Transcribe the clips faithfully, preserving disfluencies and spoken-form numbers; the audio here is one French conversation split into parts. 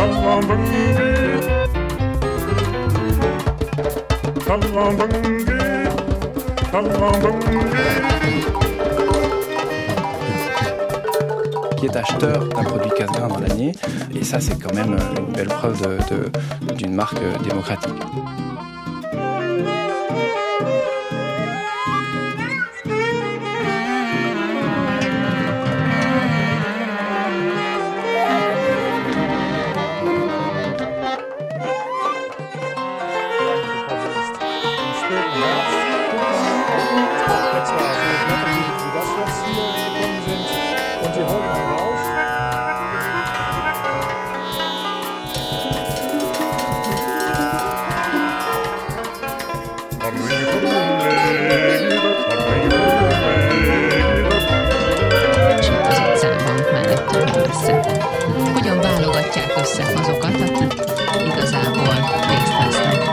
Qui est acheteur d'un produit casse grain dans l'année, et ça c'est quand même une belle preuve de, de, d'une marque démocratique. Hogyan válogatják össze azokat, akik igazából részt vesznek?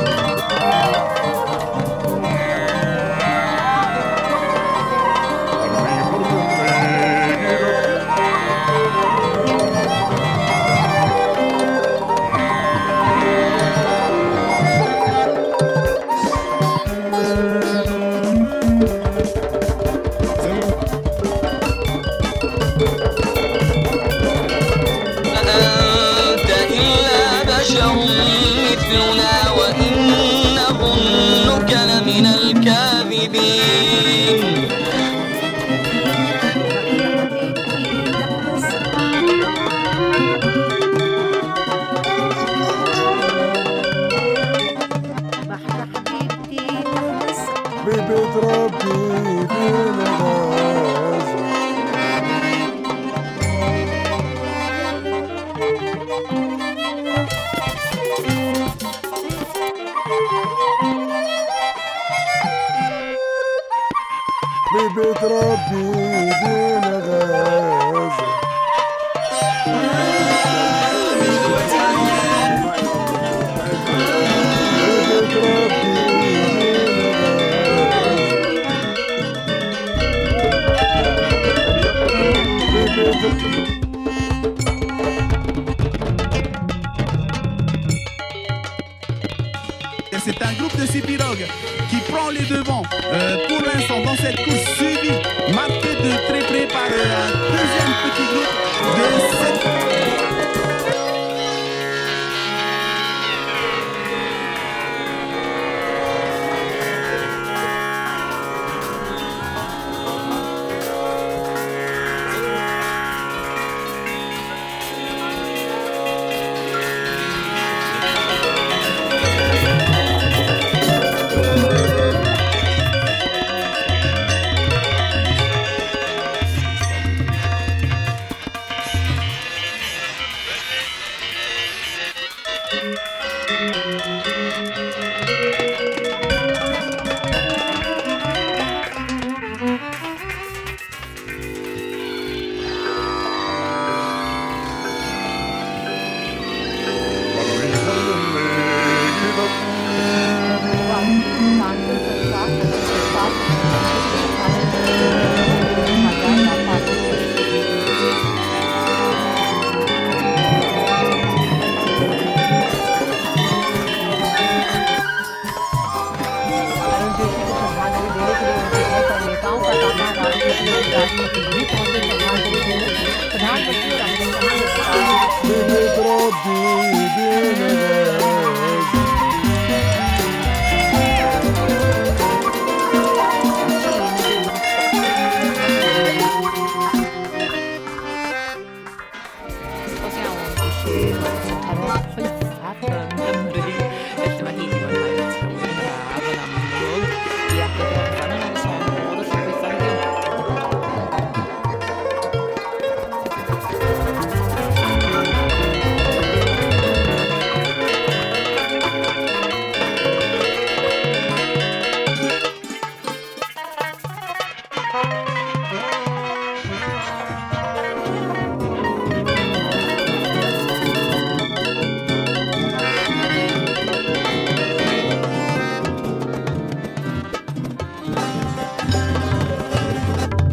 C'est un groupe de six pirogues qui prend les devants euh, pour l'instant dans cette course suivie, marquée de très près par euh, un deuxième petit groupe de sept.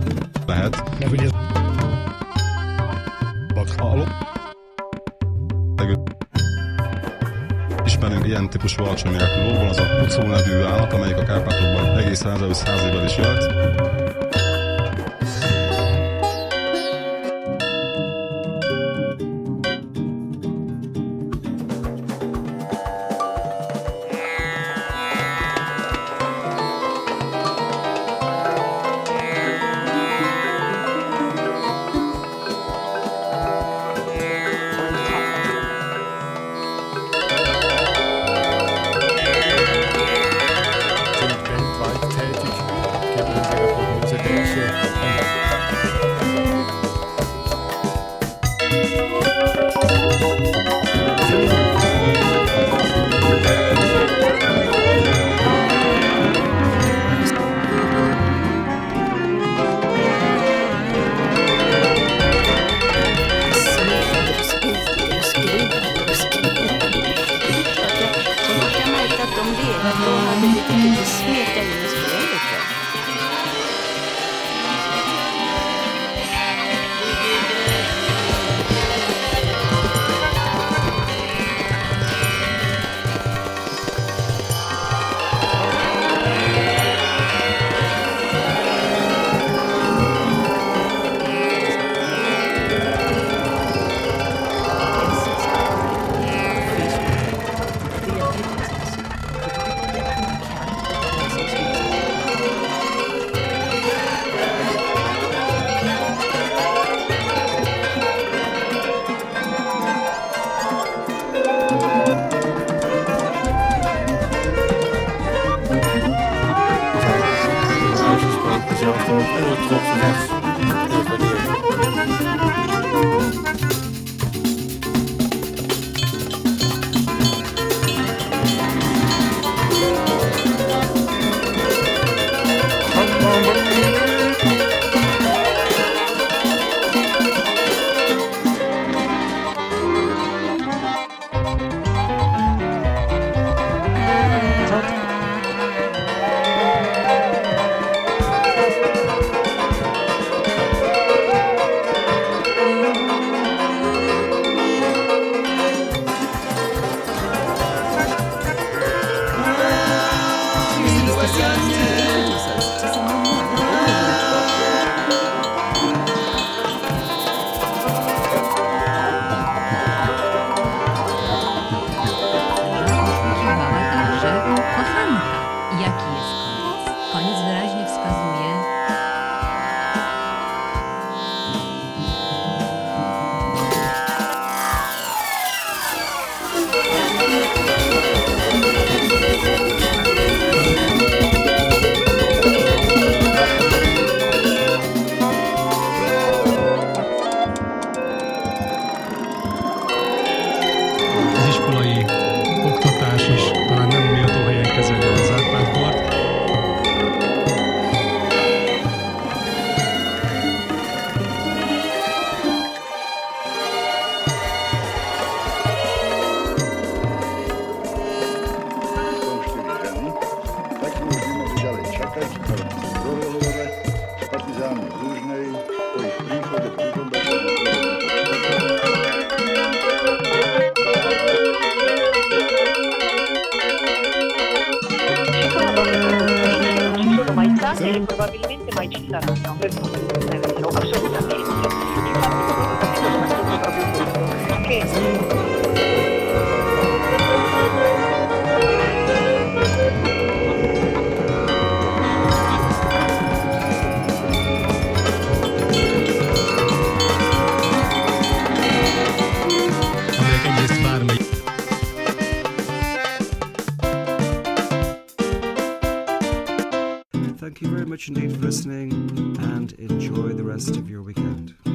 Lehet. Ne figyelj. Bak, halló? Ismerünk ilyen típusú alacsony méretű lóból, az a pucó nevű állat, amelyik a Kárpátokban egészen ezelőtt száz évvel is élt. E probabilmente mai ci saranno, per è vero, assolutamente. Infatti sono proprio questo, che Thank you very much indeed for listening, and enjoy the rest of your weekend.